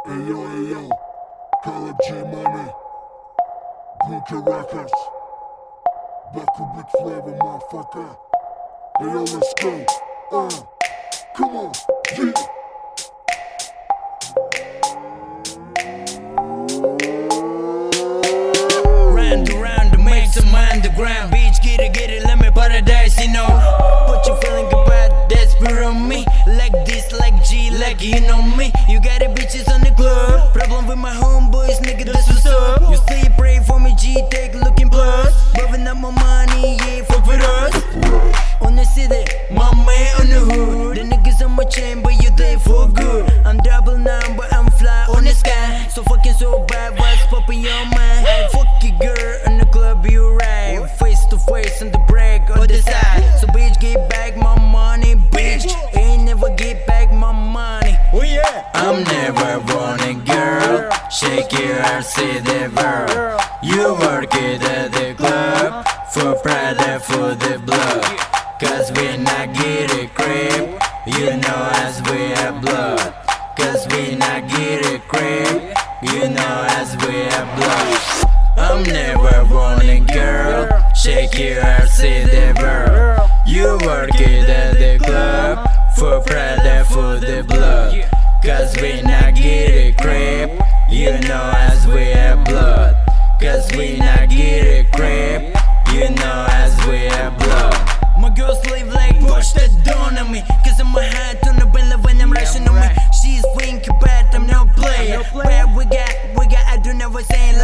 Ayo, call up G Money, Bunker Records, Baku Big Flavor, motherfucker. Ayo, let's go. Come on, yeah. Round to make some underground. Bitch, get it, let me paradise, you know. What you feeling about that spirit on me? Like this, like G, like you know me. You got the bitches on the club. Problem with my homeboys, nigga, that's what's up. You say you pray for me, G, take looking plus. Loving up my money, yeah, fuck with us. On the city, my man on the hood. The niggas on my chain, but you there for good. I'm double now, but I'm fly on the sky. So fucking so bad, what's popping your mind? Hey, fuck you, girl, in the club, you right. Face to face on the break or the side. So bitch, get back my money, bitch. Ain't never get back my money. Oh yeah. I'm never running, girl. Shake your ass, see the world. You work it at the club for pride and for the blood. Cause we not get it crib, you know as we have blood. Cause we not get it crib, you know as we have blood. I'm never running, girl. Shake your ass, see the world. You work it at the club for pride and for the blood. Cause we not get it crib, you know as we have blood. Cause we not get it crib, you know as we have blood. My girl slave like push that down on me. Cause I'm a high on the belly when I'm rushing on me. She's winky bad, I'm no player. Where we got, I do never say